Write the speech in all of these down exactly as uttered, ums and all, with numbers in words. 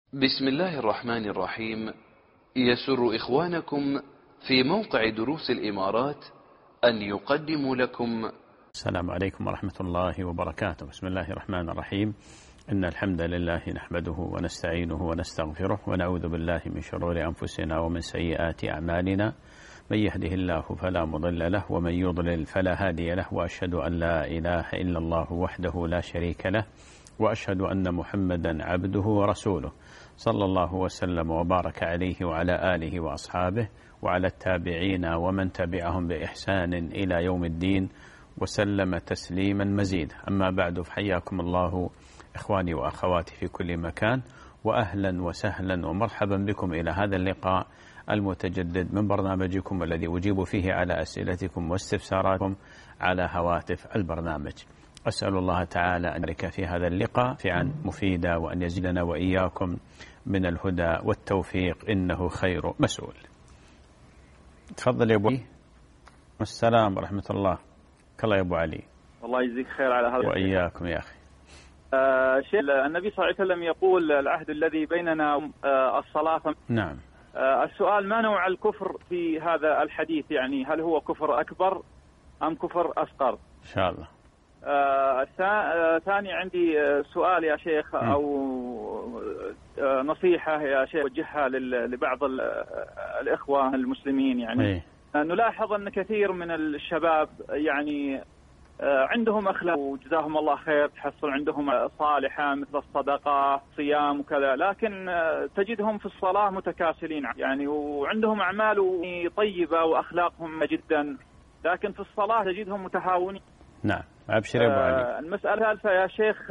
بسم الله الرحمن الرحيم. يسر إخوانكم في موقع دروس الإمارات أن يقدموا لكم. السلام عليكم ورحمة الله وبركاته. بسم الله الرحمن الرحيم. إن الحمد لله نحمده ونستعينه ونستغفره ونعوذ بالله من شرور أنفسنا ومن سيئات أعمالنا. من يهده الله فلا مضل له ومن يضلل فلا هادي له، وأشهد أن لا إله إلا الله وحده لا شريك له، وأشهد أن محمدا عبده ورسوله، صلى الله وسلم وبارك عليه وعلى آله وأصحابه وعلى التابعين ومن تبعهم بإحسان إلى يوم الدين وسلم تسليما مزيدا. أما بعد، فحياكم الله إخواني وأخواتي في كل مكان، وأهلا وسهلا ومرحبا بكم إلى هذا اللقاء المتجدد من برنامجكم الذي أجيب فيه على أسئلتكم واستفساراتكم على هواتف البرنامج. أسأل الله تعالى أن يبارك في هذا اللقاء فعلا مفيدا، وأن يزيدنا وإياكم من الهدى والتوفيق، إنه خير مسؤول. تفضل يا أبو علي. السلام ورحمة الله. كلا يا أبو علي. الله يجزيك خير على هذا. وإياكم يا أخي. آه شيخ، النبي صلى الله عليه وسلم يقول العهد الذي بيننا آه الصلاة. نعم. آه السؤال: ما نوع الكفر في هذا الحديث؟ يعني هل هو كفر أكبر أم كفر أصغر؟ إن شاء الله. آه ثاني عندي سؤال يا شيخ، أو آه نصيحة يا شيخ وجهها لبعض الإخوة المسلمين. يعني إيه؟ نلاحظ أن كثير من الشباب يعني عندهم أخلاق وجزاهم الله خير، تحصل عندهم صالحة مثل الصدقة، صيام وكذا، لكن تجدهم في الصلاة متكاسلين يعني، وعندهم أعمال طيبة وأخلاقهم جدا، لكن في الصلاة تجدهم متهاونين. نعم. أبشر يا أبو علي. المسألة الثالثة يا شيخ،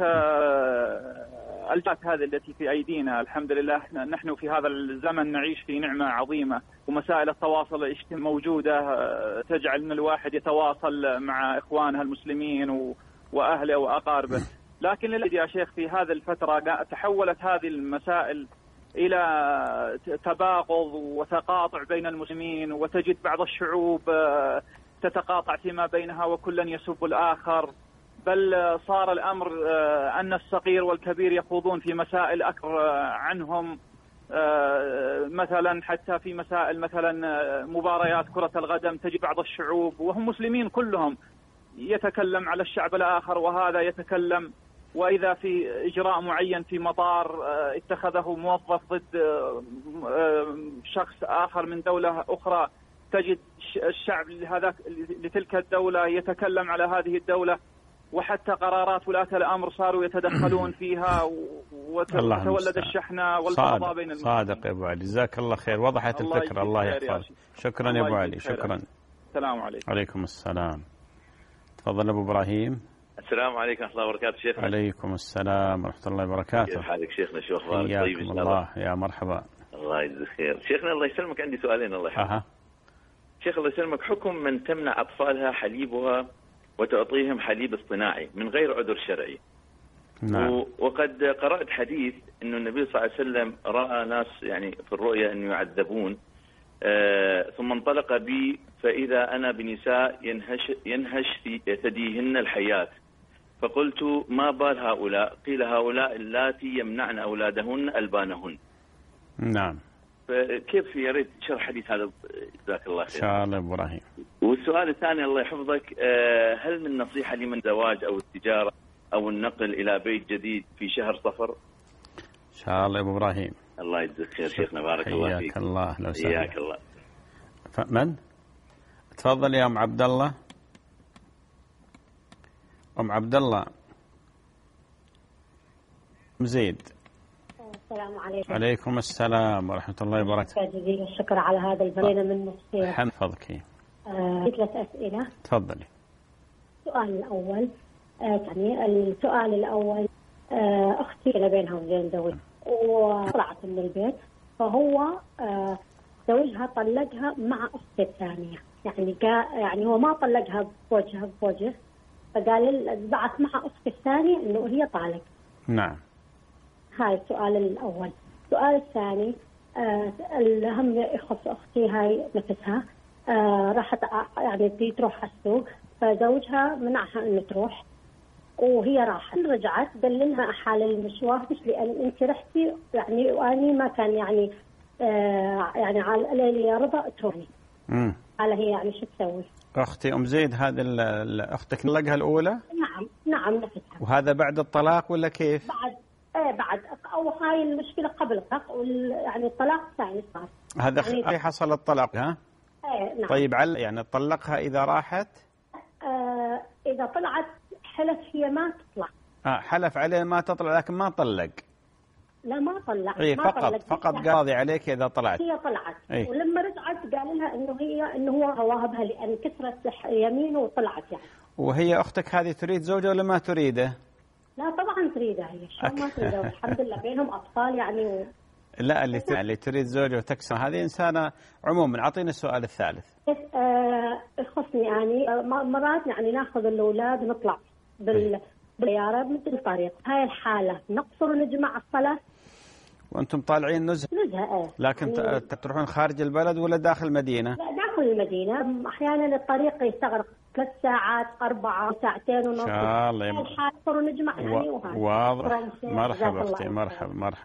الجات هذه التي في أيدينا، الحمد لله نحن في هذا الزمن نعيش في نعمة عظيمة، ومسائل التواصل الاجتماعي موجودة تجعل أن الواحد يتواصل مع إخوانه المسلمين وأهله وأقاربه. لكن للأسف يا شيخ في هذه الفترة تحولت هذه المسائل إلى تباغض وتقاطع بين المسلمين، وتجد بعض الشعوب تتقاطع فيما بينها وكلا يسب الآخر، بل صار الأمر أن الصغير والكبير يخوضون في مسائل أكبر عنهم، مثلا حتى في مسائل مثلا مباريات كرة القدم، تجد بعض الشعوب وهم مسلمين كلهم يتكلم على الشعب الآخر، وهذا يتكلم، وإذا في إجراء معين في مطار اتخذه موظف ضد شخص آخر من دولة أخرى، تجد الشعب لهذا لتلك الدولة يتكلم على هذه الدولة، وحتى قرارات ولاة الأمر صاروا يتدخلون فيها، وتولد الشحنة والبغضاء بين المسلمين. صادق يا أبو علي، جزاك الله خير، وضحت الفكرة. الله يحفظك. شكرا يا أبو علي. شكرا. السلام عليكم. عليكم السلام. تفضل أبو إبراهيم. السلام عليكم ورحمة الله وبركاته شيخنا. عليكم السلام ورحمة الله وبركاته. كيف حالك شيخنا؟ شو أخبارك؟ طيب إن الله. يا مرحبا. الله يجزيك خير شيخنا. الله يسلمك، عندي سؤالين. الله يحفظك. أها. شيخ الله يسلمك، حكم من تمنع أطفالها حليبها وتعطيهم حليب اصطناعي من غير عذر شرعي. نعم. وقد قرأت حديث أن النبي صلى الله عليه وسلم رأى ناس يعني في الرؤيا أن يعذبون، آه ثم انطلق بي فإذا أنا بنساء ينهش, ينهش في ثديهن الحياة، فقلت ما بال هؤلاء؟ قيل هؤلاء اللاتي يمنعن أولادهن ألبانهن. نعم. كيف يا ريت شرح حديث هذا، جزاك الله خير. إن شاء الله إبراهيم. والسؤال الثاني الله يحفظك، هل من نصيحة لمن زواج أو التجارة أو النقل إلى بيت جديد في شهر صفر؟ إن شاء الله أبو إبراهيم. الله يجزاك خير شيخنا، بارك الله فيك. حياك الله. لو سمحت. حياك الله. من؟ تفضل يا أم عبد الله. أم عبد الله. مزيد. السلام عليكم. عليكم السلام ورحمة الله وبركاته. جزيل الشكر على هذا البرنامج من نصير. حفظك. آه ثلاث أسئلة. تفضلي. السؤال الأول، آه يعني السؤال الأول، آه أختي كان بينها وبين زوجها وطلعت من البيت، فهو آه زوجها طلقها مع أختي الثانية، يعني يعني هو ما طلقها بوجهها بوجه، فقال بعث مع أختي الثانية إنه هي طالق. نعم. هاي السؤال الأول. السؤال الثاني، آه الأهم يخص أختي هاي نفسها، آه راحت يعني تروح على السوق، فزوجها منعها إنه تروح، وهي راحت رجعت دللها حال المشوار لأن أنت رحتي يعني وأني ما كان يعني آه يعني على لي رضا توني. امم على هي يعني شو تسوي؟ أختي أم زيد هذا أختك طلقها الأولى؟ نعم نعم نفسها. وهذا بعد الطلاق ولا كيف؟ بعد ايه بعد أو هاي المشكلة قبل الطلاق يعني الطلاق ثاني صار. هذا يعني أي حصل الطلاق ها؟ ايه نعم. طيب عل يعني طلقها إذا راحت؟ آه إذا طلعت حلف هي ما تطلع. آه حلف عليه ما تطلع لكن ما طلق. لا ما طلع. اي ما فقط طلق. فقط قاضي عليك إذا طلعت. هي طلعت. أي. ولما رجعت قال لها إنه هي إنه هو رواهبها لأن كسرت يمينه وطلعت يعني. وهي أختك هذه تريد زوجه ولا ما تريده؟ لا طبعا تريده هي شو ما تريده والحمد لله بينهم أطفال يعني و... لا اللي اللي تريد زوجه وتكسر هذه إنسانة عموما. أعطينا السؤال الثالث. آه يخصني يعني آه مرات يعني ناخذ الأولاد ونطلع بال بالسيارة مثل الطريق. هاي الحالة نقصر ونجمع الصلاة. وأنتم طالعين نزهة؟ نزهة ايه. لكن يعني تروحون خارج البلد ولا داخل المدينة؟ لا داخل المدينة. أحيانا الطريق يستغرق ثلاث ساعات أربعة ساعتين ونص. إن شاء الله. هاي الحالة نقصر ونجمع يعني وهذا. واضح. مرحبا أختي مرحبا مرحبا.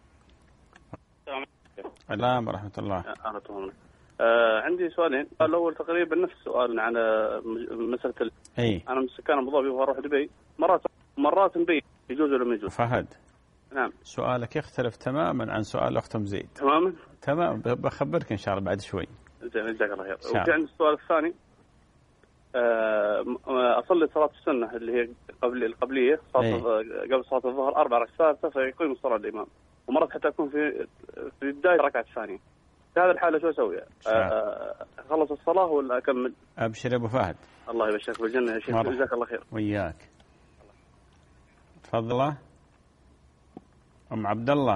السلام ورحمة الله. آه عندي سؤالين. السؤال الأول تقريبا نفس السؤال عن مسألة ال... أي. أنا من سكان أبو ظبي وأروح دبي مرات مرات نبي يجوز ولا ما يجوز؟ فهد. نعم. سؤالك يختلف تماما عن سؤال أخت أم زيد. تماما. تمام بخبرك إن شاء الله بعد شوي. زين جزاك الله خير. وفي عندي السؤال الثاني. آه أصلي صلاة السنة اللي هي قبل القبلية صلاة قبل صلاة الظهر أربع ركعات فيقيم الصلاة الإمام ومرات حتى أكون في في بداية الركعة الثانية. في هذه الحالة شو أسوي؟ أخلص الصلاة ولا أكمل؟ أبشر يا أبو فهد. الله يبشرك بالجنة يا شيخ جزاك الله خير. وياك. تفضل أم عبد الله.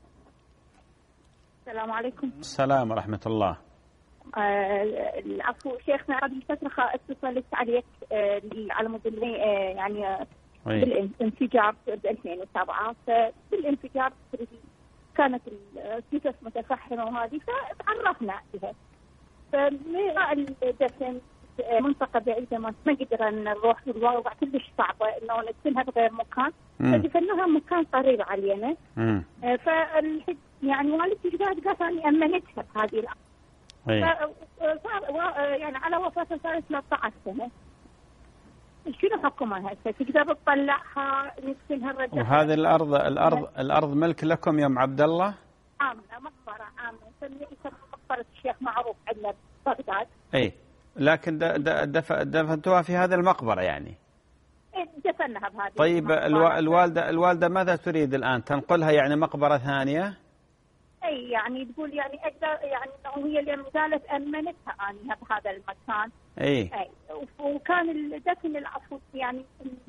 السلام عليكم. السلام ورحمة الله. العفو شيخنا قبل فترة اتصلت عليك آه على مود آه يعني آه بالانفجار ب ألفين وسبعة فبالانفجار كانت الكتف متفحمة وهذه فتعرفنا عليها. فمراء الدفن منطقة بعيدة ما نقدر نروح والوضع كلش صعبة إنه ندفنها بغير مكان فدفناها مكان قريب علينا. فالحج يعني والدتي جداد قالت أني أمنتها بهذه الأرض. فصار يعني على وفاة صار ثلاثة عشر سنة. شنو حكمها هسه؟ تقدر تطلعها ندفنها الرجال. وهذه الأرض الأرض الأرض ملك لكم يا أم عبد الله؟ عامة مقبرة عامة يسمى مقبرة الشيخ معروف عندنا ببغداد. إيه لكن دفنتوها في هذه المقبرة يعني؟ دفنها بهذه. طيب الوالدة الوالدة ماذا تريد الآن؟ تنقلها يعني مقبرة ثانية؟ اي يعني تقول يعني اقدر يعني انه هي اللي قالت امنتها اني بهذا المكان. اي. اي وكان الدفن العفو يعني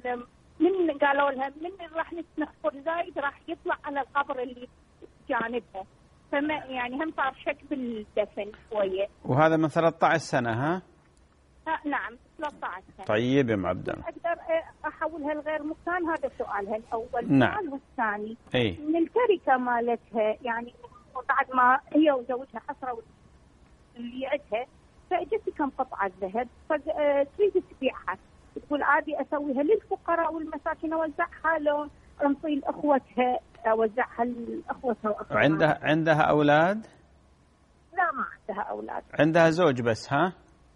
من قالوا لها من راح نحفر زايد راح يطلع على القبر اللي جانبها فما يعني هم صار شك بالدفن شويه. وهذا من ثلاثة عشر سنة ها؟ ها نعم ثلاثة عشر سنة. طيب يا ام عبد الله. اقدر احولها لغير مكان هذا سؤالها الاول. نعم. السؤال الثاني اي من التركه مالتها يعني بعد ما هي وزوجها حصروا اللي عندها فاجت كم قطعه ذهب فتريد تبيعها تقول عادي اسويها للفقراء والمساكين اوزعها لو انطي لاخوتها اوزعها لاخوتها واخواتها. عندها عندها اولاد؟ لا ما عندها اولاد. عندها زوج بس ها؟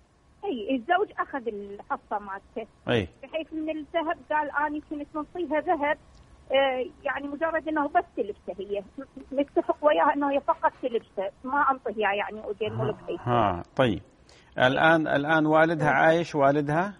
اي الزوج اخذ الحصه مالته. اي بحيث من الذهب قال اني كنت منطيها ذهب آه يعني مجرد انه بس تلبسه هي نتفق وياها انه هي فقط تلبسه ما انطيها يعني اودين ملكي. ها طيب الان الان والدها عايش والدها؟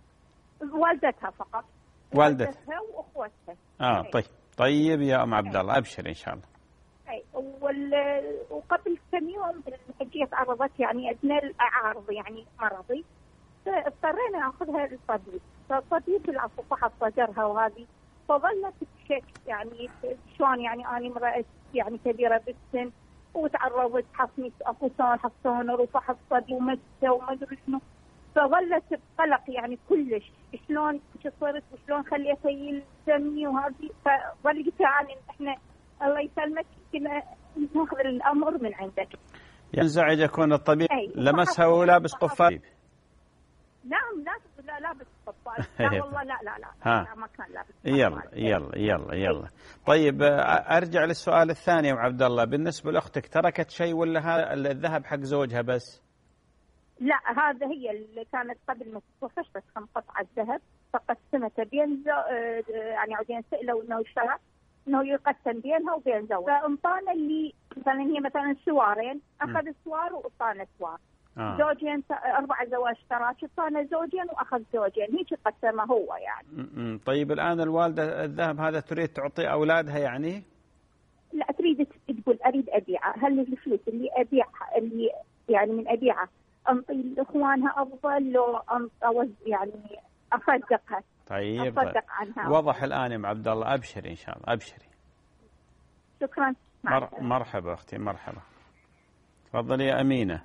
والدتها فقط. والدتها والدتها واخوتها. اه طيب طيب يا ام عبد الله ابشر ان شاء الله. اي وال... وقبل كم يوم الحجيه تعرضت يعني ادنى الاعراض يعني مرضي فاضطرينا ناخذها للطبيب. فالطبيب بالعفو فحص صدرها وهذه فظلت تشك يعني شلون يعني انا امراه يعني كبيره بالسن وتعرضت حصمه اكوسان حصانر وفحص صدر ومسه وما ادري شنو فظلت بقلق يعني كلش شلون صرت وشلون خليتها يلزمني وهذه فظل قلت يعني احنا الله يسلمك كنا ناخذ الامر من عندك. ينزعج يكون الطبيب لمسها ولابس قفاز. نعم لا لا لابس قفاز لا والله لا لا لا, ها. لا ما كان لابس. يلا يلا يلا يلا. طيب ارجع للسؤال الثاني يا عبد الله، بالنسبه لاختك تركت شيء ولا هذا الذهب حق زوجها بس؟ لا هذا هي اللي كانت قبل ما تتوفى بس كم قطعه ذهب فقسمتها بين يعني عودين سئلوا انه اشترى انه يقسم بينها وبين زوجها، فانطانا اللي مثلا هي مثلا سوارين اخذ سوار واعطانا سوار. آه. زوجين اربع زواج تراكب اعطانا زوجين واخذ زوجين، هيك قسمه هو يعني. م-م. طيب الان الوالده الذهب هذا تريد تعطي اولادها يعني؟ لا تريد تقول اريد ابيعه، هل الفلوس اللي ابيعها اللي يعني من ابيعها انطي لاخوانها افضل لو انطي يعني اصدقها؟ طيب اصدق عنها. وضح الان يا عبد الله، ابشري ان شاء الله ابشري. شكرا. مر... مرحبا اختي مرحبا. تفضلي يا امينه.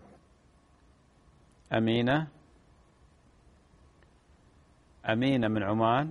امينه امينه من عمان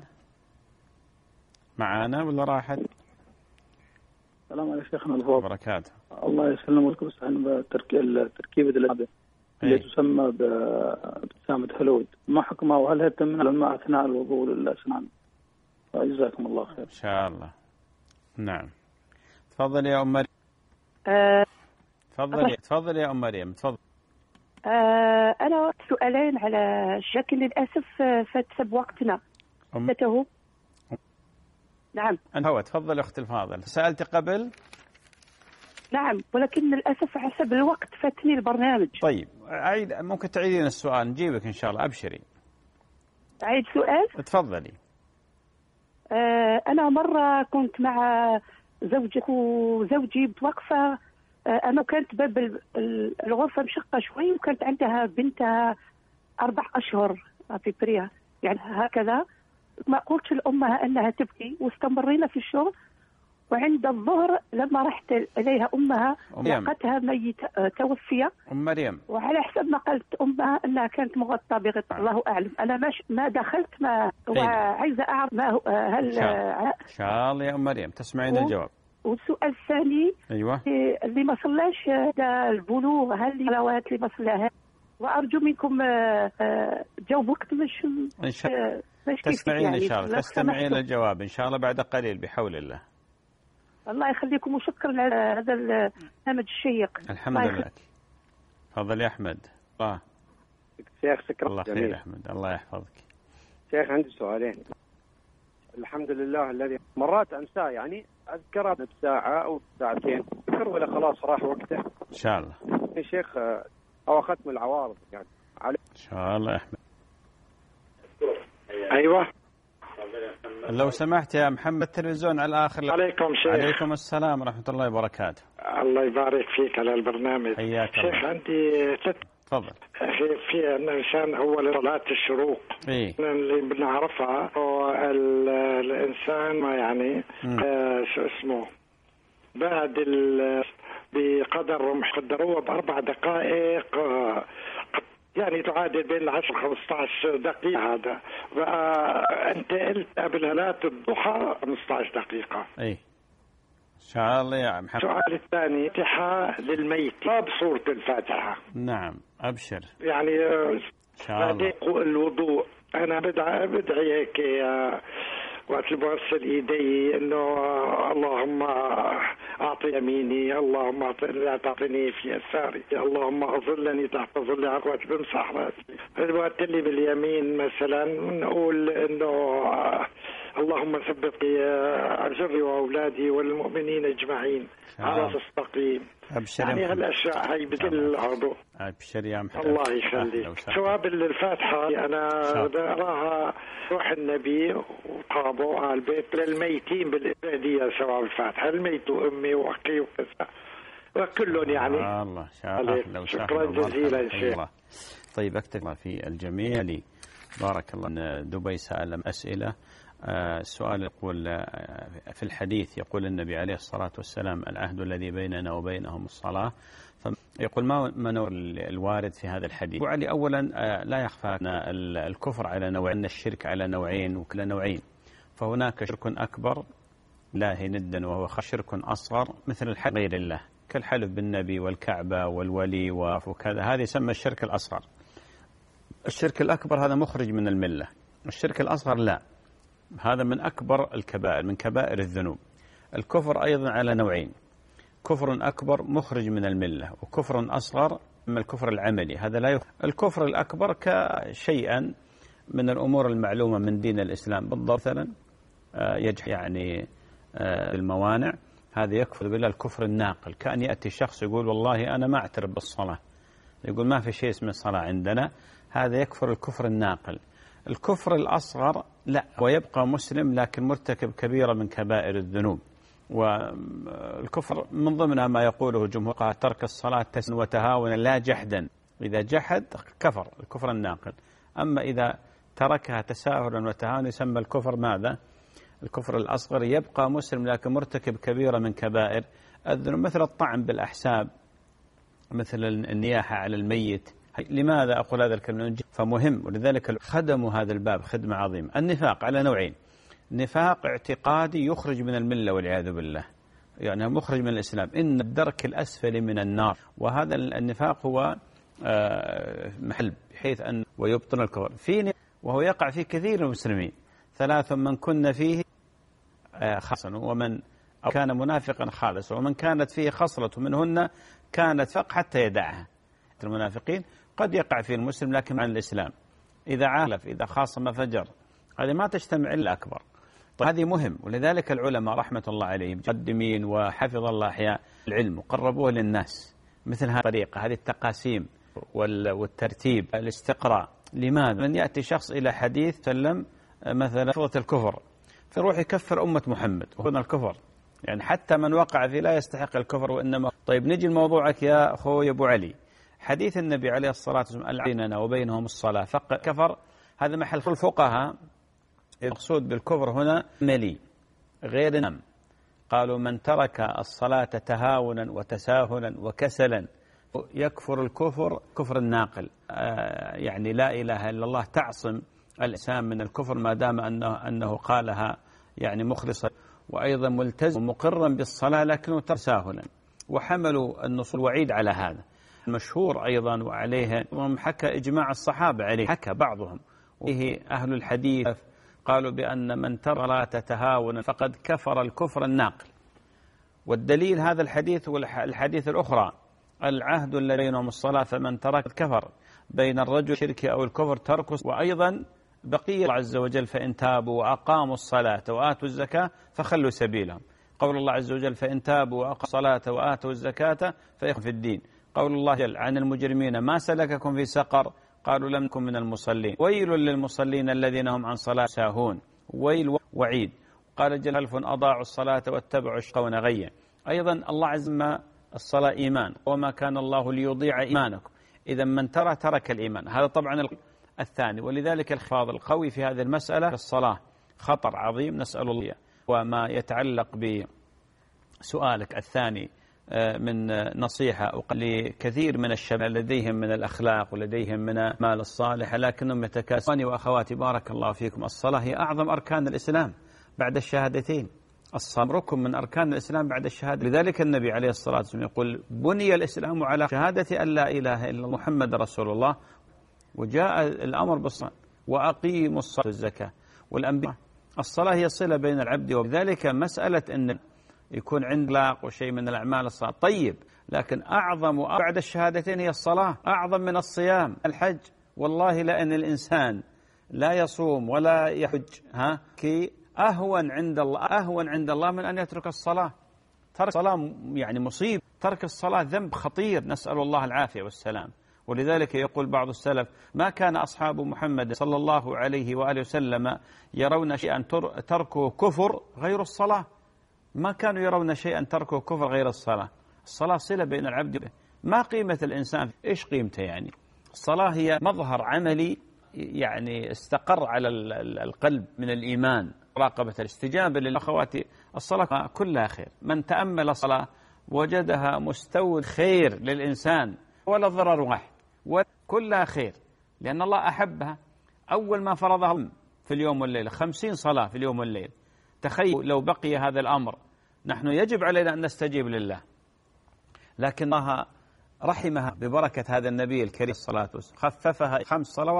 معانا ولا راحت؟ السلام عليكم شيخنا الفاضل. وبركاته. الله يسلمك ويصلح التركيبة اللي اللي تسمى بابتسامة هلود، ما حكمها وهل هي تمنع الماء أثناء الوضوء للأسنان؟ جزاكم الله خير. إن شاء الله. نعم. تفضل يا أم مريم. أه تفضلي تفضلي يا أم مريم تفضل. أه أنا سؤالين على شكل للأسف فات بوقتنا. أم... نعم. أنت هو تفضل أختي الفاضل. سألت قبل؟ نعم ولكن للأسف حسب الوقت فاتني البرنامج. طيب عيد، ممكن تعيدين السؤال نجيبك إن شاء الله. أبشري. عيد سؤال؟ تفضلي. آه أنا مرة كنت مع زوجك وزوجي بوقفة، آه أنا كانت باب الغرفة مشقة شوي وكانت عندها بنتها أربع أشهر في بريها يعني هكذا، ما قلتش لأمها أنها تبكي واستمرينا في الشغل، وعند الظهر لما رحت إليها أمها لقتها ميتة توفية. أم مريم. وعلى حسب ما قالت أمها أنها كانت مغطاة بغطاء. الله أعلم، أنا مش ما دخلت ما وعايزة أعرف ما هو هل إن شاء الله يا أم مريم تسمعين و... الجواب. والسؤال الثاني أيوة اللي ما صلاش البلوغ هل صلوات اللي ما صلاها، وأرجو منكم جاوب وقت مش إن شاء الله تسمعين يعني. إن شاء الله تستمعين الجواب إن شاء الله بعد قليل بحول الله. الله يخليكم وشكرا على هذا البرنامج الشيق. الحمد لله. تفضل يا احمد. الله شيخ شكرا. الله خير يا احمد الله يحفظك. شيخ عندي سؤالين. الحمد لله الذي مرات انساه يعني اذكره بساعه او ساعتين اذكر ولا خلاص راح وقته. ان شاء الله. يا شيخ او ختم العوارض يعني علي. ان شاء الله يا احمد. ايوه لو سمحت يا محمد التلفزيون على الآخر. عليكم شيخ. عليكم السلام ورحمة الله وبركاته. الله يبارك فيك على البرنامج. حياك شيخ الله. عندي ست. تفضل. في في الإنسان أول صلاة الشروق. إيه. اللي بنعرفها هو الإنسان ما يعني آه شو اسمه بعد بقدر قدروه بأربع دقائق آه يعني تعادل بين العشر خمسة عشر دقيقة. هذا أنت قلت قبل صلاة الضحى خمسة عشر دقيقة. أي إن شاء الله يا محمد. السؤال الثاني فاتحة للميت بصورة الفاتحة. نعم أبشر. يعني إن شاء الله. الوضوء أنا بدعي بدعي هيك وقت بغسل ايدي انه اللهم اعطي يميني، اللهم لا تعطيني في يساري، اللهم اظلني تحت ظل عقبة بمسح راسي. وقت اللي باليمين مثلا نقول انه اللهم ثبت اجري واولادي والمؤمنين اجمعين على تستقيم. ابشر يعني هالاشياء هي بكل عضو. ابشر يا محمد. الله يخليك. ثواب الفاتحه انا بقراها روح النبي وقابوا آل البيت للميتين بالإبادية ثواب الفاتحه، الميت وامي واخي وكذا وكلهم يعني. آه الله شاء الله. شكرا جزيلا شيخ. طيب اكتب في الجميع لي بارك الله. دبي سأل أسئلة. السؤال يقول في الحديث يقول النبي عليه الصلاة والسلام العهد الذي بيننا وبينهم الصلاة، يقول ما منور الوارد في هذا الحديث. وعلي أولا لا يخفى أن الكفر على نوعين، أن الشرك على نوعين وكل نوعين. فهناك شرك أكبر لا ندا وهو شرك أصغر مثل الحلف غير الله كالحلف بالنبي والكعبة والولي وكذا، هذا يسمى الشرك الأصغر. الشرك الأكبر هذا مخرج من الملة الشرك الأصغر لا، هذا من أكبر الكبائر، من كبائر الذنوب. الكفر أيضا على نوعين: كفر أكبر مخرج من الملة، وكفر أصغر من الكفر العملي، هذا لا يخرج. الكفر الأكبر كشيئا من الأمور المعلومة من دين الإسلام بالضبط، مثلا يجحد يعني الموانع، هذا يكفر بالله الكفر الناقل. كأن يأتي شخص يقول والله أنا ما أعترف بالصلاة، يقول ما في شيء اسمه الصلاة عندنا، هذا يكفر الكفر الناقل. الكفر الأصغر لا، ويبقى مسلم لكن مرتكب كبيرة من كبائر الذنوب. والكفر من ضمنها ما يقوله جمهور ترك الصلاة تسن وتهاونا لا جحدا، إذا جحد كفر الكفر الناقل. أما إذا تركها تساهلا وتهاونا يسمى الكفر ماذا؟ الكفر الأصغر، يبقى مسلم لكن مرتكب كبيرة من كبائر الذنوب، مثل الطعن بالأحساب، مثل النياحة على الميت. لماذا أقول هذا الكلام؟ فمهم، ولذلك خدموا هذا الباب خدمة عظيمة. النفاق على نوعين: نفاق اعتقادي يخرج من الملة والعياذ بالله، يعني مخرج من الإسلام، إن الدرك الأسفل من النار، وهذا النفاق هو محل بحيث أن ويبطن الكفر في، وهو يقع في كثير من المسلمين. ثلاث من كن فيه خاصا، ومن كان منافقا خالصا، ومن كانت فيه خصلة منهن كانت فق حتى يدعها. المنافقين قد يقع فيه المسلم لكن عن الإسلام، إذا عالف إذا خاصم فجر، هذه ما تجتمع إلا أكبر. طيب هذه مهم، ولذلك العلماء رحمة الله عليهم مقدمين وحفظ الله أحياء العلم وقربوه للناس مثل هذه الطريقة، هذه التقاسيم والترتيب، الاستقراء. لماذا؟ من يأتي شخص إلى حديث سلم مثلا فضة الكفر، فيروح يكفر أمة محمد وهنا الكفر، يعني حتى من وقع فيه لا يستحق الكفر وإنما. طيب نجي لموضوعك يا أخوي أبو علي، حديث النبي عليه الصلاة والسلام بيننا وبينهم الصلاة فكفر، هذا محل الفقهاء. المقصود بالكفر هنا ملي غير نم، قالوا من ترك الصلاة تهاونا وتساهلا وكسلا يكفر الكفر كفر الناقل. آه يعني لا إله إلا الله تعصم الإنسان من الكفر ما دام أنه, أنه قالها يعني مخلصا، وأيضا ملتزم مقرا بالصلاة لكنه تساهلا، وحملوا النصوص الوعيد على هذا. المشهور أيضا وعليه حكى إجماع الصحابة عليه، حكى بعضهم وفيه أهل الحديث قالوا بأن من ترك الصلاة تهاونا فقد كفر الكفر الناقل. والدليل هذا الحديث والحديث الأخرى: العهد الذي بينهم الصلاة فمن ترك كفر، بين الرجل الشرك أو الكفر تركه. وأيضا بقية الله عز وجل: فإن تابوا وأقاموا الصلاة وآتوا الزكاة فخلوا سبيلهم. قول الله عز وجل: فإن تابوا وأقاموا الصلاة وآتوا الزكاة فإخوة في الدين. قول الله جل عن المجرمين: ما سلككم في سقر؟ قالوا لم نكن من المصلين. ويل للمصلين الذين هم عن صلاة ساهون. ويل وعيد. قال جل: ألف أضاعوا الصلاة واتبعوا الشقون غيا. أيضا الله عز وجل: الصلاة إيمان وما كان الله ليضيع إيمانكم. إذا من ترى ترك الإيمان. هذا طبعا الثاني، ولذلك الخفاض القوي في هذه المسألة الصلاة خطر عظيم، نسأل الله. وما يتعلق بسؤالك الثاني من نصيحة لكثير من الشباب لديهم من الأخلاق ولديهم من المال الصالح لكنهم يتكاسلون. وأخواتي بارك الله فيكم، الصلاة هي أعظم أركان الإسلام بعد الشهادتين، الصلاة ركن من أركان الإسلام بعد الشهادة. لذلك النبي عليه الصلاة والسلام يقول: بني الإسلام على شهادة أن لا إله إلا الله محمد رسول الله، وجاء الأمر بالصلاة وأقيموا الصلاة والزكاة والأنبياء. الصلاة هي صلة بين العبد، وذلك مسألة أن يكون عند لاق وشيء من الأعمال الصلاة طيب، لكن أعظم بعد الشهادتين هي الصلاة، أعظم من الصيام الحج. والله لأن الإنسان لا يصوم ولا يحج ها كي أهون عند الله أهون عند الله من أن يترك الصلاة. ترك الصلاة يعني مصيب، ترك الصلاة ذنب خطير، نسأل الله العافية والسلام. ولذلك يقول بعض السلف: ما كان أصحاب محمد صلى الله عليه وآله وسلم يرون شيئا تركه كفر غير الصلاة، ما كانوا يرون شيئا تركه كفر غير الصلاة. الصلاة صلة بين العبد به. ما قيمة الإنسان؟ إيش قيمته يعني؟ الصلاة هي مظهر عملي يعني استقر على القلب من الإيمان، مراقبة الاستجابة للأخوات. الصلاة كلها خير، من تأمل الصلاة وجدها مستود خير للإنسان ولا ضرر واحد، وكلها خير لأن الله أحبها. أول ما فرضها في اليوم والليلة خمسين صلاة في اليوم والليل. تخيل لو بقي هذا الأمر، نحن يجب علينا أن نستجيب لله، لكن الله رحمها ببركة هذا النبي الكريم الصلاة والسلام خففها خمس صلوات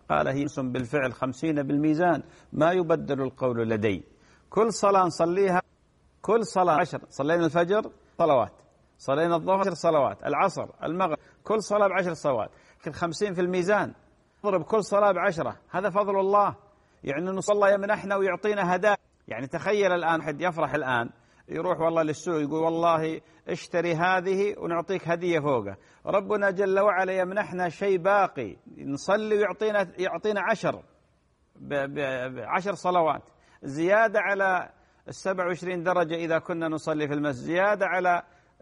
قال هي بالفعل خمسين بالميزان ما يبدل القول لدي. كل صلاة نصليها، كل صلاة عشر، صلينا الفجر صلوات، صلينا الظهر عشر صلوات، العصر، المغرب، كل صلاة بعشر صلوات، خمسين في الميزان، نضرب كل صلاة بعشرة، هذا فضل الله. يعني نصلي الله يمنحنا ويعطينا هدايا. يعني تخيل الآن حد يفرح الآن يروح والله للسوق يقول والله اشتري هذه ونعطيك هدية فوقه. ربنا جل وعلا يمنحنا شيء باقي، نصلي ويعطينا يعطينا عشر بعشر صلوات، زيادة على السبع وعشرين درجة إذا كنا نصلي في المسجد، زيادة على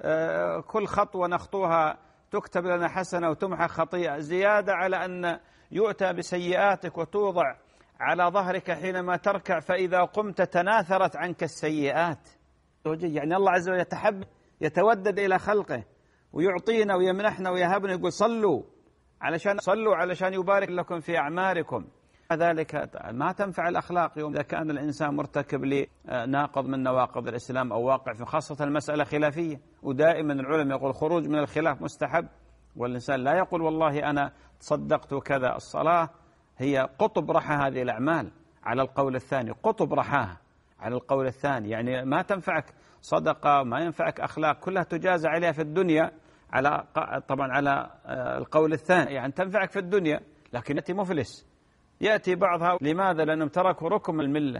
كل خطوة نخطوها تكتب لنا حسنة وتمحى خطيئة، زيادة على أن يؤتى بسيئاتك وتوضع على ظهرك حينما تركع فإذا قمت تناثرت عنك السيئات. يعني الله عز وجل يتحب يتودد إلى خلقه ويعطينا ويمنحنا ويهبنا، يقول صلوا علشان صلوا علشان يبارك لكم في أعماركم. ذلك ما تنفع الأخلاق يوم إذا كان الإنسان مرتكب لناقض من نواقض الإسلام أو واقع في خاصة المسألة خلافية. ودائما العلماء يقول خروج من الخلاف مستحب، والإنسان لا يقول والله أنا تصدقت وكذا. الصلاة هي قطب رحى هذه الأعمال على القول الثاني، قطب رحاها على القول الثاني. يعني ما تنفعك صدقة، ما ينفعك أخلاق، كلها تجازى عليها في الدنيا على طبعا على القول الثاني، يعني تنفعك في الدنيا لكن يأتي مفلس. يأتي بعضها لماذا؟ لأنهم تركوا ركن الملة.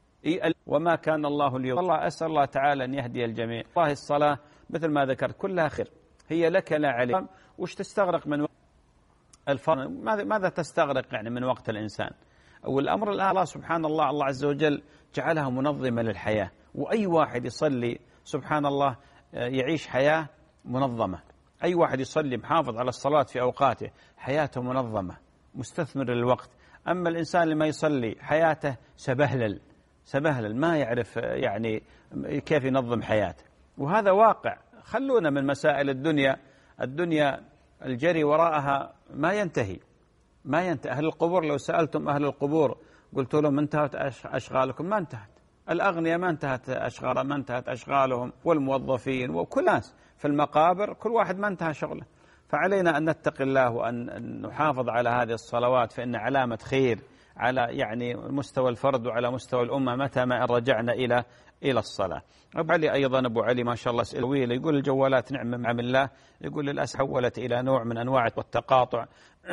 وما كان الله ليضل. الله أسأل الله تعالى أن يهدي الجميع. الله الصلاة مثل ما ذكرت كلها خير، هي لك لا عليك. وش تستغرق من وقت الفرض؟ ماذا ماذا تستغرق يعني من وقت الإنسان؟ والأمر الآن الله سبحان الله الله عز وجل جعلها منظمة للحياة، وأي واحد يصلي سبحان الله يعيش حياة منظمة. أي واحد يصلي محافظ على الصلاة في أوقاته حياته منظمة مستثمر للوقت. أما الإنسان اللي ما يصلي حياته سبهلل سبهلل ما يعرف يعني كيف ينظم حياته، وهذا واقع. خلونا من مسائل الدنيا. الدنيا الجري وراءها ما ينتهي ما ينتهي. أهل القبور لو سألتم أهل القبور قلت لهم انتهت أشغالكم، ما انتهت. الأغنياء ما انتهت أشغالهم، ما انتهت أشغالهم، والموظفين وكل ناس في المقابر كل واحد ما انتهى شغله. فعلينا أن نتقي الله وأن نحافظ على هذه الصلوات، فإن علامة خير على يعني مستوى الفرد وعلى مستوى الأمة متى ما رجعنا إلى إلى الصلاة. أبو علي أيضا أبو علي ما شاء الله أسئلة طويلة، يقول الجوالات نعمة من الله، يقول للأسف حولت إلى نوع من أنواع والتقاطع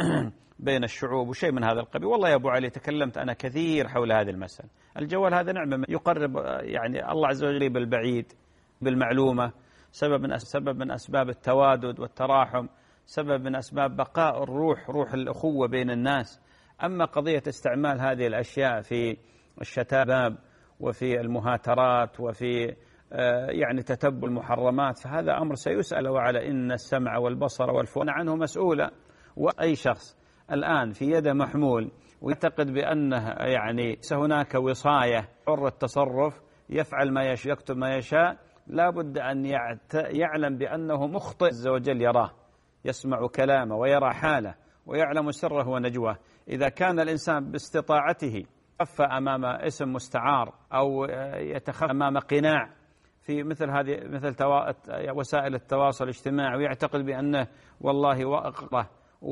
بين الشعوب وشيء من هذا القبيل. والله يا أبو علي تكلمت أنا كثير حول هذه المسألة. الجوال هذا نعمة يقرب يعني الله عز وجل بالبعيد بالمعلومة، سبب من سبب من أسباب التوادد والتراحم، سبب من أسباب بقاء الروح روح الأخوة بين الناس. أما قضية استعمال هذه الأشياء في الشتات وفي المهاترات وفي يعني تتبع المحرمات فهذا أمر سيسأل وعلى إن السمع والبصر والفؤاد عنه مسؤولا. وأي شخص الآن في يده محمول ويعتقد بأنه يعني هناك وصاية حر التصرف يفعل ما يشاء يكتب ما يشاء، لا بد أن يعلم بأنه مخطئ. عز وجل يراه، يسمع كلامه ويرى حاله ويعلم سره ونجواه. إذا كان الإنسان باستطاعته يخفى أمام اسم مستعار أو يتخفى أمام قناع في مثل هذه مثل وسائل التواصل الاجتماعي ويعتقد بأنه والله وأقره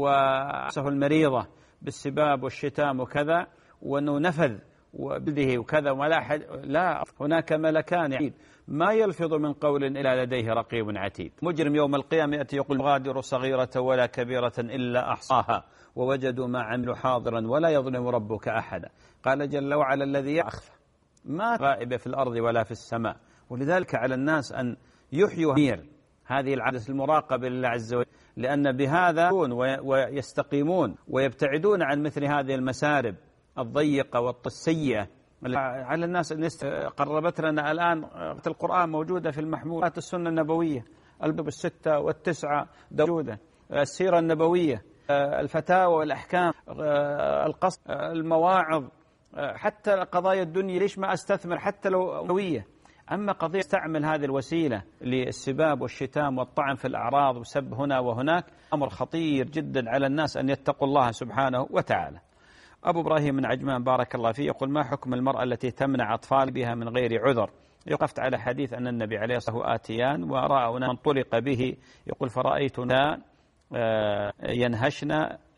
وعسه المريضة بالسباب والشتام وكذا وأنه نفذ وبده وكذا ولا حد، لا، هناك ملكان يعيد ما يلفظ من قول إلا لديه رقيب عتيد. مجرم يوم القيامة يأتي يقول غادر صغيرة ولا كبيرة إلا أحصاها ووجدوا ما عملوا حاضرا ولا يظلم ربك أحدا. قال جل وعلا الذي يخفى ما غائب في الأرض ولا في السماء. ولذلك على الناس أن يحيوا هذه العادة المراقبة لله عز وجل، لأن بهذا ويستقيمون ويبتعدون عن مثل هذه المسارب الضيقة والسيئة على الناس. قربت لنا الآن القرآن موجودة في المحمولات، السنة النبوية الكتب الستة والتسعة موجودة، السيرة النبوية، الفتاوى والأحكام، القصص، المواعظ، حتى قضايا الدنيا ليش ما أستثمر حتى لو نوية. أما قضية استعمل هذه الوسيلة للسباب والشتام والطعن في الأعراض وسب هنا وهناك أمر خطير جدا على الناس أن يتقوا الله سبحانه وتعالى. أبو إبراهيم من عجمان بارك الله فيه يقول ما حكم المرأة التي تمنع أطفال بها من غير عذر؟ وقفت على حديث أن النبي عليه الصلاة والسلام آتيان ورأى من طلق به، يقول فرأيتنا ينهشن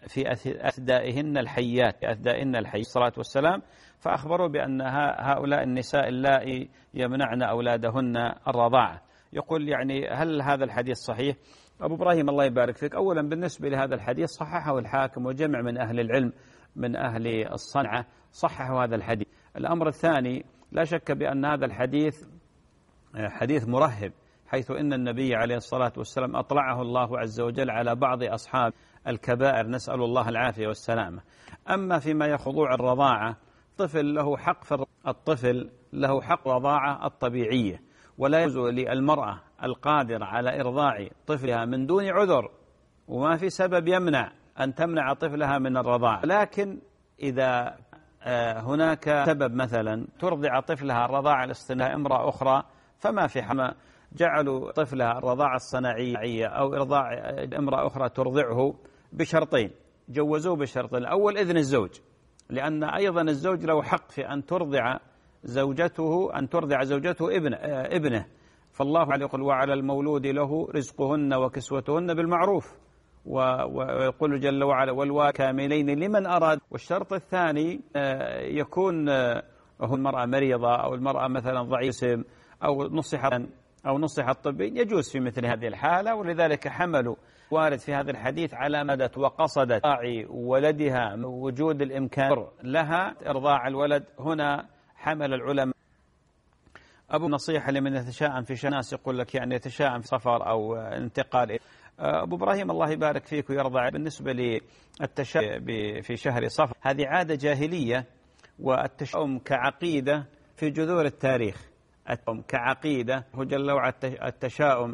في أثدائهن الحيات في أثدائهن الحيات الصلاة والسلام، فأخبروا بأن هؤلاء النساء اللائي يمنعن أولادهن الرضاعة. يقول يعني هل هذا الحديث صحيح؟ أبو إبراهيم الله يبارك فيك، أولا بالنسبة لهذا الحديث صححه الحاكم وجمع من أهل العلم من أهل الصنعة صححوا هذا الحديث. الأمر الثاني، لا شك بأن هذا الحديث حديث مرهب، حيث إن النبي عليه الصلاة والسلام أطلعه الله عز وجل على بعض أصحاب الكبائر، نسأل الله العافية والسلامة. أما فيما يخضوع الرضاعة، طفل له حق في الطفل له حق رضاعة الطبيعية، ولا يجوز للمرأة القادرة على إرضاع طفلها من دون عذر وما في سبب يمنع أن تمنع طفلها من الرضاعة، لكن إذا هناك سبب مثلا ترضع طفلها الرضاعة الاصطناعية امرأة أخرى فما في حما جعلوا طفلها الرضاعة الصناعية أو إرضاع امرأة أخرى ترضعه بشرطين، جوزوه بشرطين. الأول إذن الزوج، لأن أيضا الزوج له حق في أن ترضع زوجته أن ترضع زوجته ابن ابنه، فالله عليه يقول وعلى المولود له رزقهن وكسوتهن بالمعروف، ويقول جل وعلا والوالدين كاملين لمن أراد. والشرط الثاني يكون هو المرأة مريضة أو المرأة مثلا ضعيفة أو نصحت أو نصحت طبيا، يجوز في مثل هذه الحالة. ولذلك حملوا وارد في هذا الحديث على مدت وقصدت راعي ولدها وجود الإمكان لها إرضاع الولد. هنا حمل العلماء أبو نصيحة لمن يتشاءم في شناس، يقول لك يعني يتشاءم في سفر أو انتقال. أبو إبراهيم الله يبارك فيك ويرضى، بالنسبة للتشاؤم في شهر صفر هذه عادة جاهلية، والتشاؤم كعقيدة في جذور التاريخ. التشاؤم كعقيدة هو جل وعلا التشاؤم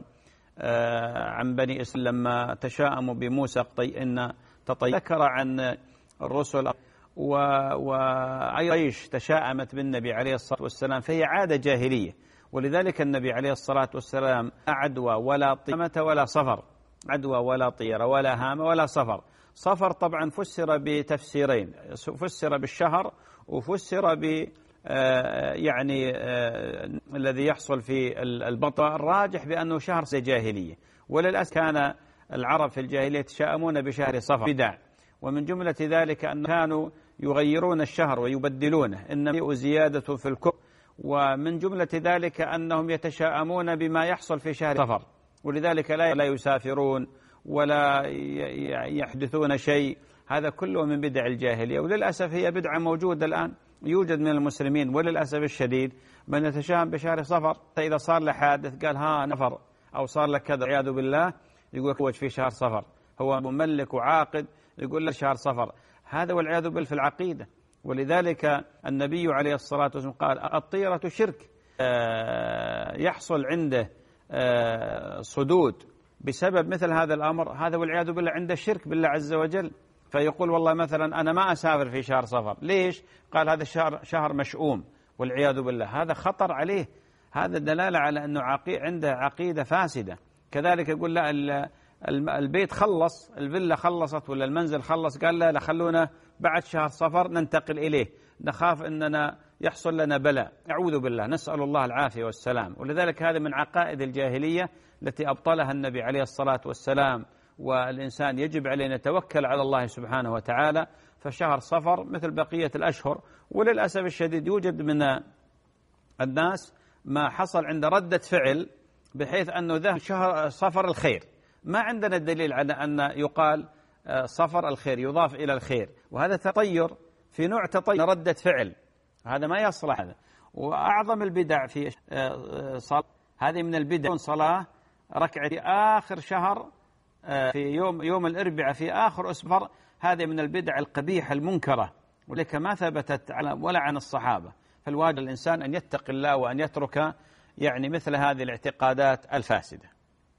عن بني إسرائيل لما تشاءموا بموسى إن تطير، ذكر عن الرسل وعيش تشاءمت بالنبي عليه الصلاة والسلام، فهي عادة جاهلية. ولذلك النبي عليه الصلاة والسلام عدوى ولا طيرة ولا صفر، عدوى ولا طيرة ولا هامة ولا صفر. صفر طبعا فسر بتفسيرين، فسر بالشهر وفسر ب يعني الذي يحصل في البطن. الراجح بأنه شهر جاهلية، وللأسف كان العرب في الجاهلية يتشاءمون بشهر صفر بدع، ومن جملة ذلك أن كانوا يغيرون الشهر ويبدلونه، إنما زيادة في الكفر. ومن جملة ذلك أنهم يتشاءمون بما يحصل في شهر صفر، ولذلك لا يسافرون ولا يحدثون شيء. هذا كله من بدع الجاهلية، وللأسف هي بدعة موجودة الآن. يوجد من المسلمين وللأسف الشديد من يتشاءم بشهر صفر، فإذا صار له حادث قال ها نفر أو صار لك كذا عياذ بالله، يقول لك في شهر صفر، هو مملك وعاقد يقول له شهر صفر. هذا والعياذ بالله في العقيدة. ولذلك النبي عليه الصلاة والسلام قال الطيرة شرك، يحصل عنده صدود بسبب مثل هذا الأمر، هذا والعياذ بالله عنده شرك بالله عز وجل. فيقول والله مثلا أنا ما أسافر في شهر صفر، ليش؟ قال هذا الشهر شهر مشؤوم والعياذ بالله. هذا خطر عليه، هذا دلالة على أنه عقي عنده عقيدة فاسدة. كذلك يقول لا البيت خلص، الفيلا خلصت ولا المنزل خلص، قال لا لا خلونا بعد شهر صفر ننتقل إليه، نخاف أننا يحصل لنا بلاء، أعوذ بالله، نسأل الله العافية والسلام. ولذلك هذا من عقائد الجاهلية التي أبطلها النبي عليه الصلاة والسلام. والإنسان يجب عليه أن يتوكل على الله سبحانه وتعالى. فشهر صفر مثل بقية الأشهر. وللأسف الشديد يوجد من الناس ما حصل عند ردة فعل بحيث أنه ذهب شهر صفر الخير، ما عندنا دليل على أن يقال صفر الخير يضاف إلى الخير، وهذا تطير في نوع تطير ردة فعل، هذا ما يصلح. هذا وأعظم البدع في صلاة، هذه من البدع صلاة ركعة في آخر شهر في يوم يوم الأربعاء في آخر أسبوع، هذه من البدع القبيحة المنكرة، ولك ما ثبتت على ولا عن الصحابة. فالواجب الإنسان أن يتقي الله وأن يترك يعني مثل هذه الاعتقادات الفاسدة.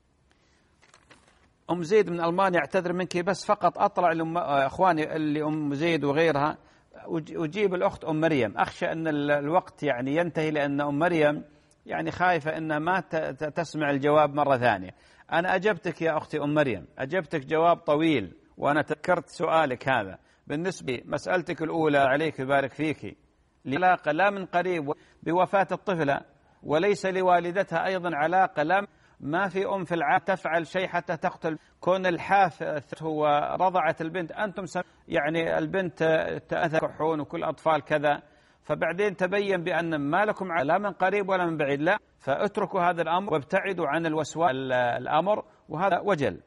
أم زيد من ألمانيا، أعتذر منك بس فقط أطلع لأخواني اللي أم زيد وغيرها، أجيب الأخت أم مريم، أخشى أن الوقت يعني ينتهي، لأن أم مريم يعني خايفة أنها ما تسمع الجواب مرة ثانية. أنا أجبتك يا أختي أم مريم، أجبتك جواب طويل، وأنا تذكرت سؤالك هذا. بالنسبة مسألتك الأولى عليك يبارك فيك، علاقة لا من قريب بوفاة الطفلة، وليس لوالدتها أيضا علاقة لا ما في أم في العالم تفعل شيء حتى تقتل. كون الحاف هو رضعت البنت، أنتم يعني البنت تأذى كحون وكل أطفال كذا، فبعدين تبين بأن ما لكم لا من قريب ولا من بعيد، لا، فاتركوا هذا الأمر وابتعدوا عن الوسواس الأمر، وهذا وجل.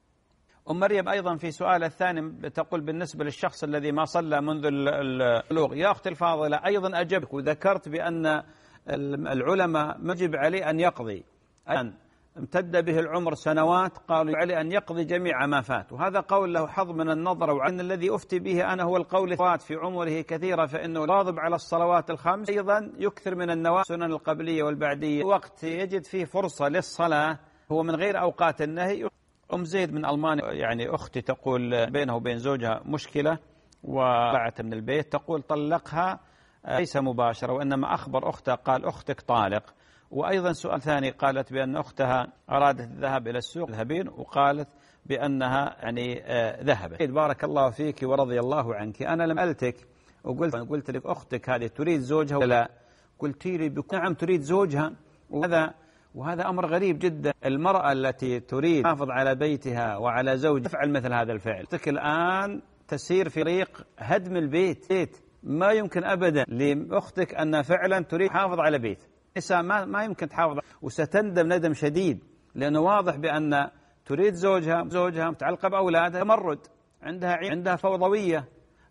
أم مريم أيضا في سؤال الثاني تقول بالنسبة للشخص الذي ما صلى منذ البلوغ. يا أختي الفاضلة أيضا أجبك وذكرت بأن العلماء يجب عليه أن يقضي، أن امتد به العمر سنوات قالوا عليه أن يقضي جميع ما فات، وهذا قول له حظ من النظر، وعن الذي أفتي به أنا هو القول الفات في عمره كثيرة فإنه راضب على الصلوات الخمس، أيضا يكثر من النوافل سنن القبلية والبعدية، وقت يجد فيه فرصة للصلاة هو من غير أوقات النهي. أم زيد من ألمانيا يعني أختي تقول بينه وبين زوجها مشكلة وطلعت من البيت، تقول طلقها ليس مباشرة وإنما أخبر أختها قال أختك طالق. وأيضا سؤال ثاني قالت بأن أختها أرادت الذهاب إلى السوق ذهبين وقالت بأنها يعني ذهبت. بارك الله فيك ورضي الله عنك. أنا لم ألتك وقلت قلت لك أختك هذه تريد زوجها ولا لا؟ قلت لي نعم تريد زوجها، وهذا وهذا أمر غريب جدا. المرأة التي تريد تحافظ على بيتها وعلى زوجها تفعل مثل هذا الفعل. أختك الآن تسير في طريق هدم البيت، ما يمكن أبدا لأختك أن فعلا تريد تحافظ على بيت. نساء ما ما يمكن تحافظ، وستندم ندم شديد، لأنه واضح بأن تريد زوجها زوجها متعلقة بأولادها، تمرد عندها عندها فوضوية،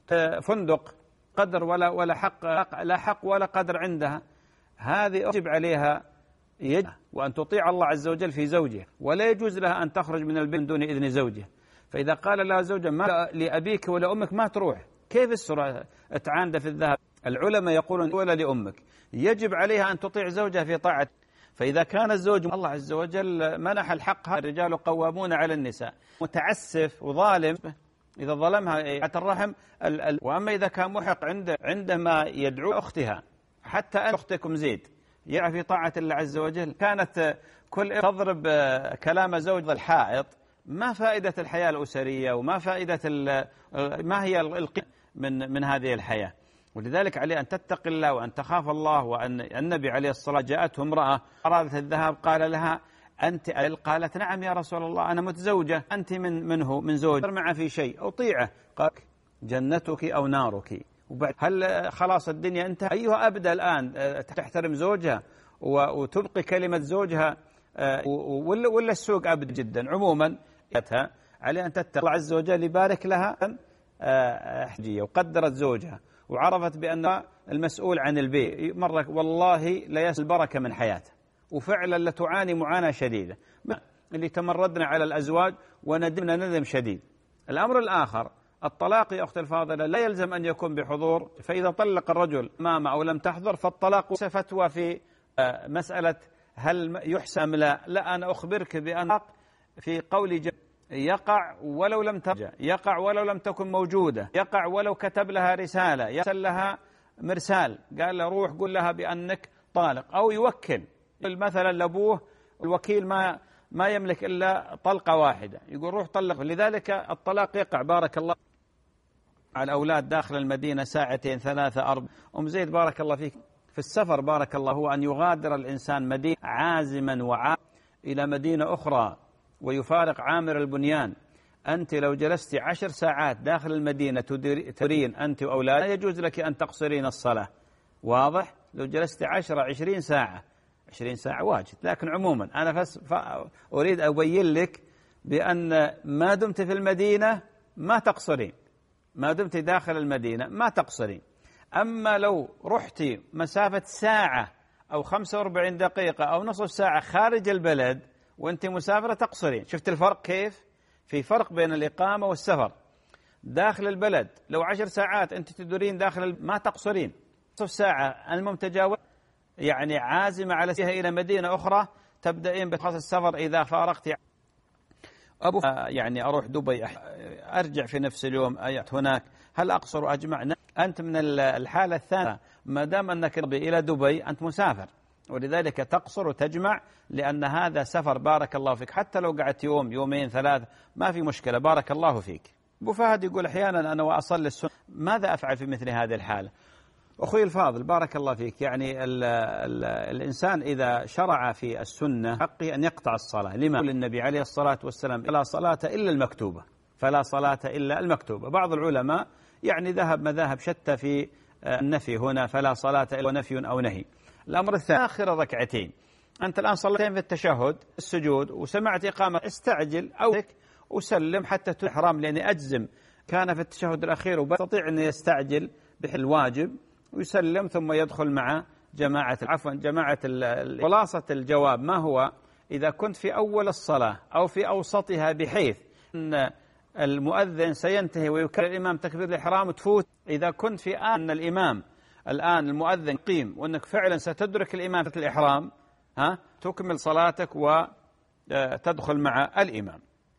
فندق قدر ولا ولا حق لا حق ولا قدر عندها. هذه يجب عليها يد وأن تطيع الله عز وجل في زوجها، ولا يجوز لها أن تخرج من البيت دون إذن زوجها. فإذا قال لها زوجها ما لأبيك ولا أمك ما تروح، كيف السرعة تعاند في الذهب؟ العلماء يقولون ولا لأمك، يجب عليها أن تطيع زوجها في طاعة. فإذا كان الزوج الله عز وجل منح الحق، الرجال قوامون على النساء، متعسف وظالم إذا ظلمها الرحم. وأما إذا كان محق عنده عندما يدعو أختها، حتى أختكم زيد يعفي في طاعة الله عز وجل، كانت كل تضرب كلام زوج الحائط، ما فائدة الحياة الأسرية وما فائدة ما هي القيمة من من هذه الحياة. ولذلك عليه أن تتقي الله وأن تخاف الله. وأن النبي عليه الصلاة جاءته امرأة أرادت الذهاب قال لها أنت، قالت نعم يا رسول الله أنا متزوجة، أنت من منه من زوج معه في شيء أطيعه، قال جنتك أو نارك. وبعد هل خلاص الدنيا انتهى؟ أيها أبدا الآن تحترم زوجها وتبقي كلمة زوجها، ولا ولا السوق أبدا جدا. عموما عليه أن تتقي الله عز وجل يبارك لها حجية، وقدرت زوجها وعرفت بأن المسؤول عن البيت مرة والله لا يسل البركة من حياته، وفعلا لتعاني معاناة شديدة اللي تمردنا على الأزواج وندمنا ندم شديد. الأمر الآخر الطلاق يا أختي الفاضلة لا يلزم أن يكون بحضور، فإذا طلق الرجل ماما أو لم تحضر فالطلاق فتوى في مسألة هل يحسم لا. لا أنا أخبرك بأن في قول جميع يقع ولو لم ترجع، يقع ولو لم تكن موجودة، يقع ولو كتب لها رسالة، يرسل لها مرسال قال له روح قل لها بأنك طالق، أو يوكل مثلا لأبوه الوكيل ما ما يملك إلا طلقة واحدة يقول روح طلق. لذلك الطلاق يقع بارك الله على الأولاد داخل المدينة ساعتين ثلاثة أربع. أم زيد بارك الله فيك في السفر بارك الله هو أن يغادر الإنسان مدينة عازما وعا إلى مدينة أخرى ويفارق عامر البنيان. أنت لو جلست عشر ساعات داخل المدينة تدرين أنت وأولاد لا يجوز لك أن تقصرين الصلاة، واضح؟ لو جلست عشرة عشرين ساعة عشرين ساعة واجد. لكن عموما أنا فس أريد أبين لك بأن ما دمت في المدينة ما تقصرين، ما دمت داخل المدينة ما تقصرين. أما لو رحتي مسافة ساعة أو خمسة وأربعين دقيقة أو نصف ساعة خارج البلد وأنت مسافرة تقصرين. شفت الفرق كيف؟ في فرق بين الإقامة والسفر. داخل البلد لو عشر ساعات أنت تدورين داخل ما تقصرين، نصف ساعة المهم تجاوز يعني عازمة على سيها إلى مدينة أخرى تبدأين بخاص السفر. إذا فارقت أبو يعني أروح دبي أرجع في نفس اليوم أيت هناك، هل أقصر وأجمع؟ أنت من الحالة الثانية ما دام أنك إلى دبي أنت مسافر، ولذلك تقصر وتجمع لأن هذا سفر بارك الله فيك. حتى لو قعدت يوم يومين ثلاثة ما في مشكلة بارك الله فيك. أبو فهد يقول أحيانا أنا وأصلي السنة ماذا أفعل في مثل هذه الحالة؟ أخوي الفاضل بارك الله فيك، يعني ال ال الإنسان إذا شرع في السنة حقه أن يقطع الصلاة. لما؟ يقول النبي عليه الصلاة والسلام لا صلاة إلا المكتوبة، فلا صلاة إلا المكتوبة. بعض العلماء يعني ذهب مذاهب شتى في النفي هنا، فلا صلاة إلا نفي أو نهي. الأمر الثاني آخر ركعتين، أنت الآن صليتين في التشهد السجود وسمعت إقامة، استعجل أو وسلم حتى تحرم، لأني أجزم كان في التشهد الأخير وبستطيع أن يستعجل بالواجب ويسلم ثم يدخل مع جماعة عفوا جماعة. خلاصة الجواب ما هو؟ إذا كنت في أول الصلاة أو في أوسطها بحيث أن المؤذن سينتهي ويكرر الإمام تكبير الإحرام وتفوت، إذا كنت في آن الإمام الآن المؤذن قيم وأنك فعلا ستدرك الإمام في الإحرام، ها تكمل صلاتك وتدخل مع الإمام.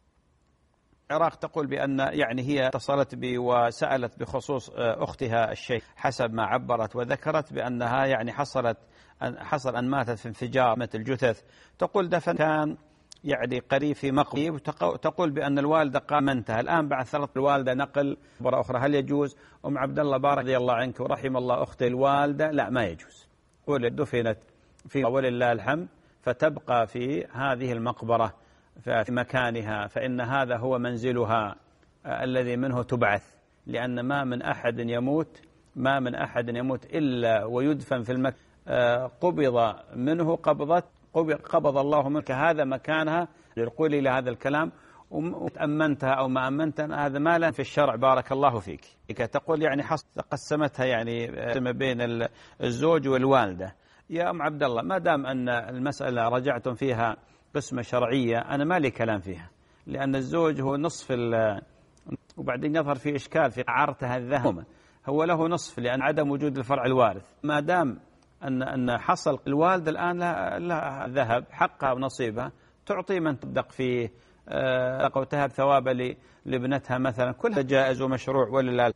العراق تقول بأن يعني هي اتصلت بي وسألت بخصوص أختها الشيخ حسب ما عبرت وذكرت بأنها يعني حصلت حصل أن ماتت في انفجار مثل الجثث. تقول دفن كان يعني قريب في مقبرة، وتقول بأن الوالدة قام انتهى الآن بعد ثلاث الوالدة نقل مرة أخرى، هل يجوز؟ أم عبد الله بارك رضي الله عنك ورحم الله أختي الوالدة، لا ما يجوز. قول دفنت في ولله الحمد فتبقى في هذه المقبرة في مكانها، فإن هذا هو منزلها الذي منه تبعث، لأن ما من أحد يموت ما من أحد يموت إلا ويدفن في المكان قبض منه قبضت قبض الله منك هذا مكانها. لقولي لهذا الكلام وتأمنتها أو ما أمنتها هذا ما لا في الشرع. بارك الله فيك. تقول يعني قسمتها يعني بين الزوج والوالدة. يا أم عبد الله ما دام أن المسألة رجعتم فيها قسمة شرعية أنا ما لي كلام فيها، لأن الزوج هو نصف وبعدين يظهر في إشكال في عارتها الذهب، هو له نصف لأن عدم وجود الفرع الوارث. ما دام أن أن حصل الوالدة الآن لها ذهب حقها ونصيبها، تعطي من تصدق فيه أو تهب ثوابا لابنتها مثلا، كلها جائز ومشروع ولله.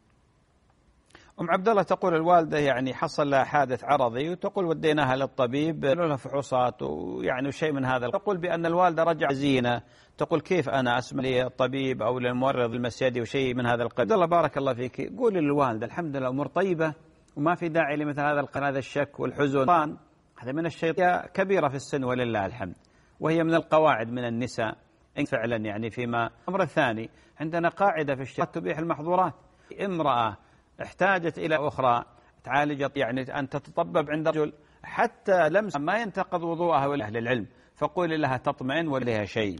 أم عبد الله تقول الوالدة يعني حصل لها حادث عرضي وتقول وديناها للطبيب لها فحوصات ويعني شيء من هذا. تقول بأن الوالدة رجع زينة، تقول كيف أنا أسمع للطبيب أو للممرض المسيدي وشيء من هذا القبيل. الله بارك الله فيك، قول للوالدة الحمد لله أمور طيبة وما في داعي لمثل هذا القناة هذا الشك والحزن. هذا من الشيطان كبيرة في السن ولله الحمد، وهي من القواعد من النساء فعلا يعني فيما. الأمر الثاني عندنا قاعدة في الشرع تبيح المحظورات. امرأة احتاجت إلى أخرى تعالجت يعني أن تتطبب عند رجل حتى لمس ما ينتقض وضوءها ولا أهل العلم، فقول لها تطمئن ولها شيء.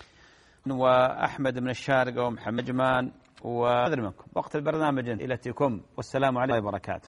وأحمد من الشارقة ومحمد جمان وأدري منكم وقت البرنامج إلى تكم، والسلام عليكم وبركاته.